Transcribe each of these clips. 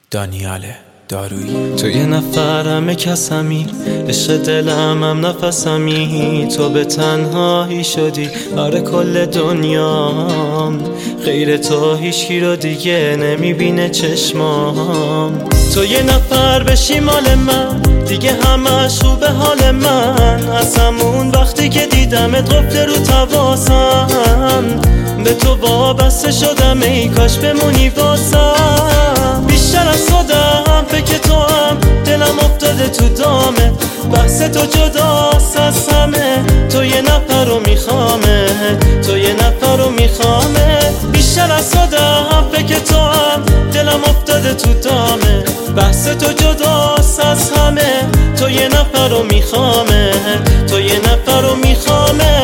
دانیال دارویی. تو یه نفر همه کسمی، عشق دلم هم نفسمی. تو به تنهایی شدی آره کل دنیام، غیر تو هیچکی رو دیگه نمیبینه چشمام. تو یه نفر بشی مال من، دیگه همش خوبه حال من. از همون وقتی که دیدمت قفل رو تواسم، به تو وابسته شدم ای کاش بمونی واسم. بیشتر از خودم فکر تو هم دلم افتاده تو دامه، بحث تو جداست از همه. تو یه نفر رو میخوامه، تو یه نفر رو میخوامه. بیشتر از خودم فکر تو هم دلم افتاده تو دامه، بحث تو جداست از همه. تو یه نفر رو میخوامه، تو یه نفر رو میخوامه.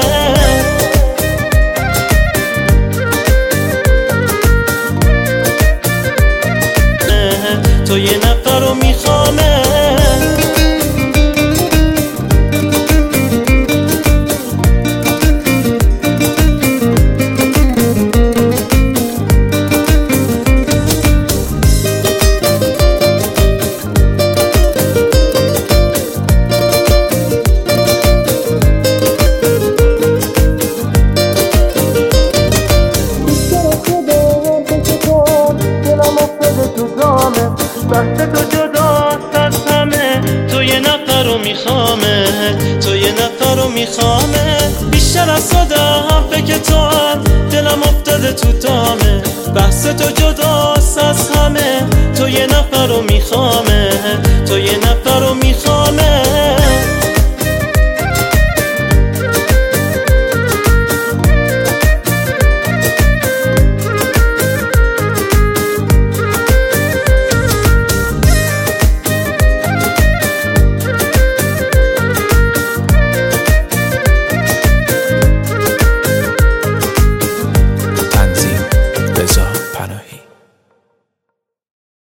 تو یه نفر رو میخوامه. بحث تو جداست از همه. تو یه نفر رو میخوامه، تو یه نفر رو میخوامه. بیشتر از خودم فکر تو هم دلم افتاده تو دامه، بحث تو جداست از همه. تو یه نفر رو میخوامه، تو یه نفر